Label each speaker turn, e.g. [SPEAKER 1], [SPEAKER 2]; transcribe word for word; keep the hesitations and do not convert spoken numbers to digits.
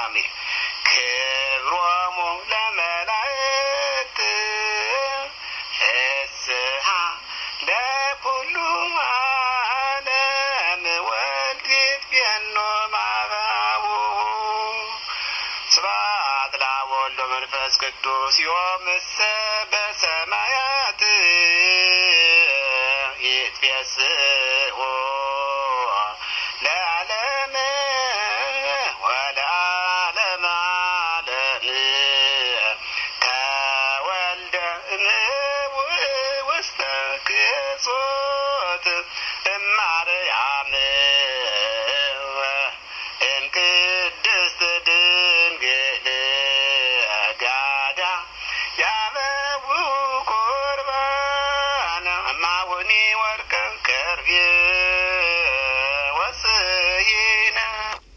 [SPEAKER 1] አሜን ክብሮሙ ለመላእክት ፍስሐ ለኩሉ ዓለም ወልድ ይትቤኖ ማርያሙ ስብሐት ለወልድ ወመንፈስ ቅዱስ ዮምሰ በሰማያት ይትፌስሕ